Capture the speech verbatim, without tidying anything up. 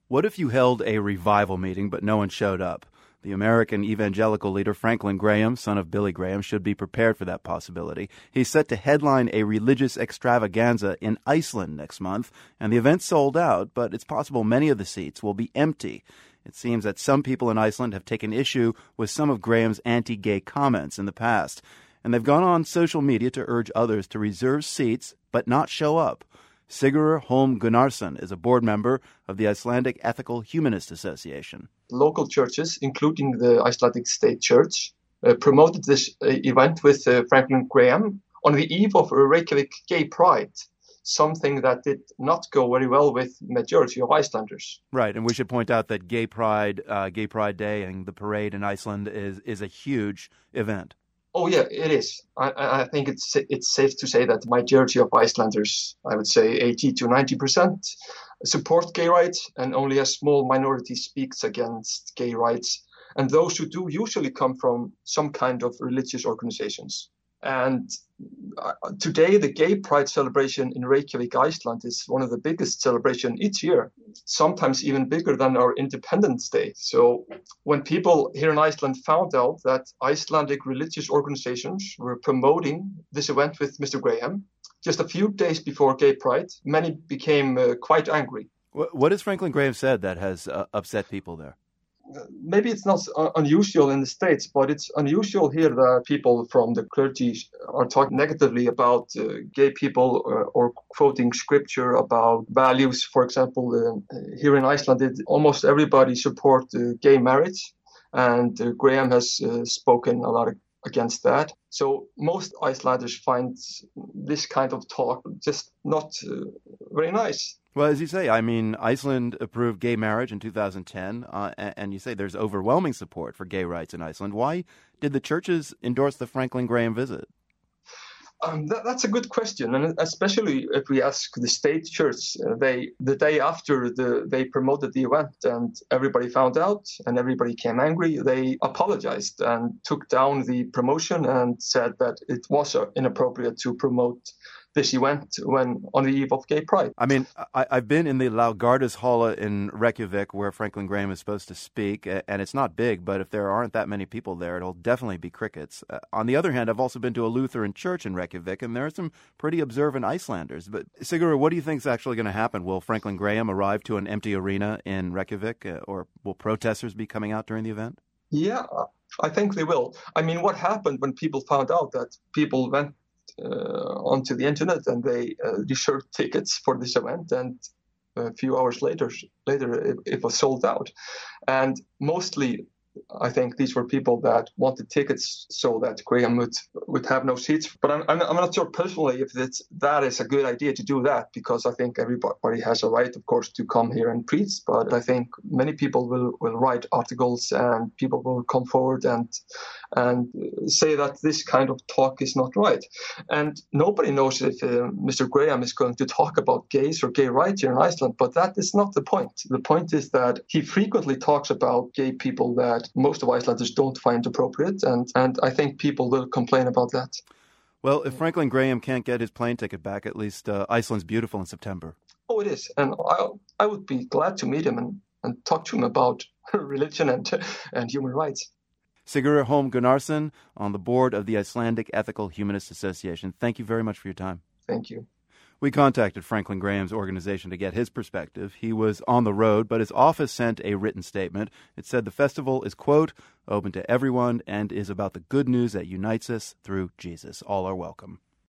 What if you held a revival meeting, but no one showed up? The American evangelical leader Franklin Graham, son of Billy Graham, should be prepared for that possibility. He's set to headline a religious extravaganza in Iceland next month, and the event's sold out, but it's possible many of the seats will be empty. It seems that some people in Iceland have taken issue with some of Graham's anti-gay comments in the past, and they've gone on social media to urge others to reserve seats but not show up. Sigurður Holm Gunnarsson is a board member of the Icelandic Ethical Humanist Association. Local churches, including the Icelandic State Church, uh, promoted this uh, event with uh, Franklin Graham on the eve of Reykjavik Gay Pride, something that did not go very well with the majority of Icelanders. Right, and we should point out that Gay Pride, uh, Gay Pride Day and the parade in Iceland is, is a huge event. Oh, yeah, it is. I, I think it's it's safe to say that the majority of Icelanders, I would say eighty to ninety percent, support gay rights, and only a small minority speaks against gay rights. And those who do usually come from some kind of religious organizations. And uh, today, the Gay Pride celebration in Reykjavik, Iceland, is one of the biggest celebrations each year, sometimes even bigger than our Independence Day. So when people here in Iceland found out that Icelandic religious organizations were promoting this event with Mister Graham, just a few days before Gay Pride, many became uh, quite angry. What has Franklin Graham said that has uh, upset people there? Maybe it's not unusual in the States, but it's unusual here that people from the clergy are talking negatively about uh, gay people uh, or quoting scripture about values. For example, uh, here in Iceland, it, almost everybody support uh, gay marriage, and uh, Graham has uh, spoken a lot against that. So most Icelanders find this kind of talk just not uh, very nice. Well, as you say, I mean, Iceland approved gay marriage in two thousand ten, uh, and you say there's overwhelming support for gay rights in Iceland. Why did the churches endorse the Franklin Graham visit? Um, that, that's a good question, and especially if we ask the state church, uh, they the day after the, they promoted the event and everybody found out and everybody came angry, they apologized and took down the promotion and said that it was uh, inappropriate to promote this event when on the eve of Gay Pride. I mean, I, I've been in the Laugardishalla in Reykjavik where Franklin Graham is supposed to speak, and it's not big, but if there aren't that many people there, it'll definitely be crickets. Uh, on the other hand, I've also been to a Lutheran church in Reykjavik, and there are some pretty observant Icelanders. But Sigurður, what do you think is actually going to happen? Will Franklin Graham arrive to an empty arena in Reykjavik, uh, or will protesters be coming out during the event? Yeah, I think they will. I mean, what happened when people found out that people went Uh, onto the internet and they uh, reserved tickets for this event, and a few hours later later it, it was sold out. And mostly I think these were people that wanted tickets so that Graham would, would have no seats. But I'm, I'm, I'm not sure personally if it's, that is a good idea to do that, because I think everybody has a right, of course, to come here and preach. But I think many people will, will write articles and people will come forward and and say that this kind of talk is not right. And nobody knows if uh, Mister Graham is going to talk about gays or gay rights here in Iceland, but that is not the point. The point is that he frequently talks about gay people that most of Icelanders don't find appropriate, and, and I think people will complain about that. Well, if Franklin Graham can't get his plane ticket back, at least uh, Iceland's beautiful in September. Oh, it is. And I, I would be glad to meet him and, and talk to him about religion and, and human rights. Sigurður Holm Gunnarsson on the board of the Icelandic Ethical Humanist Association. Thank you very much for your time. Thank you. We contacted Franklin Graham's organization to get his perspective. He was on the road, but his office sent a written statement. It said the festival is, quote, open to everyone and is about the good news that unites us through Jesus. All are welcome.